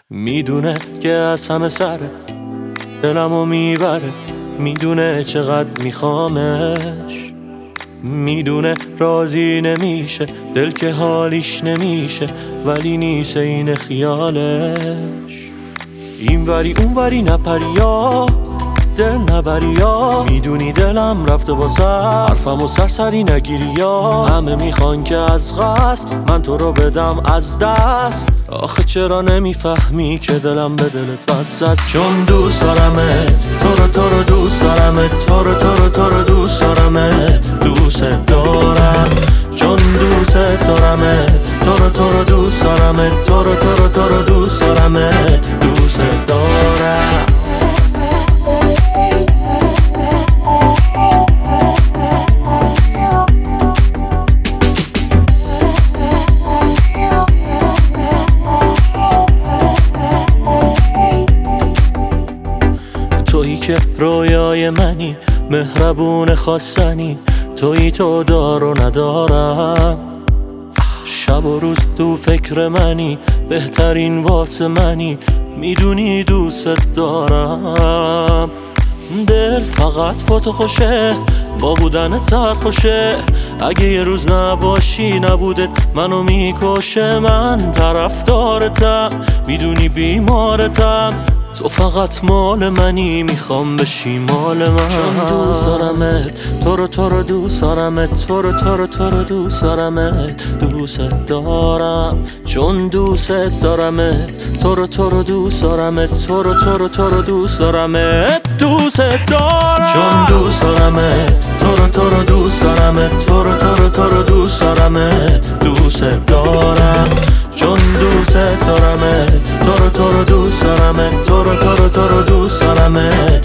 میدونه که از همه سره دلمو میبره، میدونه چقدر میخوامش، میدونه راضی نمیشه دل که حالیش نمیشه، ولی نیست این خیالش. این وری اون وری نپریا دل نبریا، میدونی دلم رفته واسه حرفم و سرسری نگیریا. همه میخوان که از قصد من تو رو بدم از دست، آخه چرا نمیفهمی که دلم به دلت وصل است. چون دوست دارمت تو رو دوست دارمت، تو رو دوست دارمت، دوست دارم. چون دوست دارمت تو رو دوست دارمت، تو رو دوست دارمت، دوست دارم. تویی که رویای منی، مهربون خواستنی، تویی تو دار و ندارم. شب و روز تو فکر منی، بهترین واسه منی، میدونی دوست دارم. دل فقط با تو خوشه، با بودنت سرخوشه، اگه یه روز نباشی نبودت منو میکشه. من طرفدارتم، میدونی بیمارتم، تو فقط مال منی، میخوام بشی مال من. چون دوست دارمت تو رو دوست دارمت، تو رو دوست دارمت، دوست دارم. چون دوست دارمت تو رو دوست دارمت، تو رو دوست دارمت، دوست دارم. چون دوست دارمت تو رو دوست دارمت، تو رو دوست دارمت، دوست دارم. چون دوست دارمت تو رو دوست دارمت، تو رو دوست دارمت.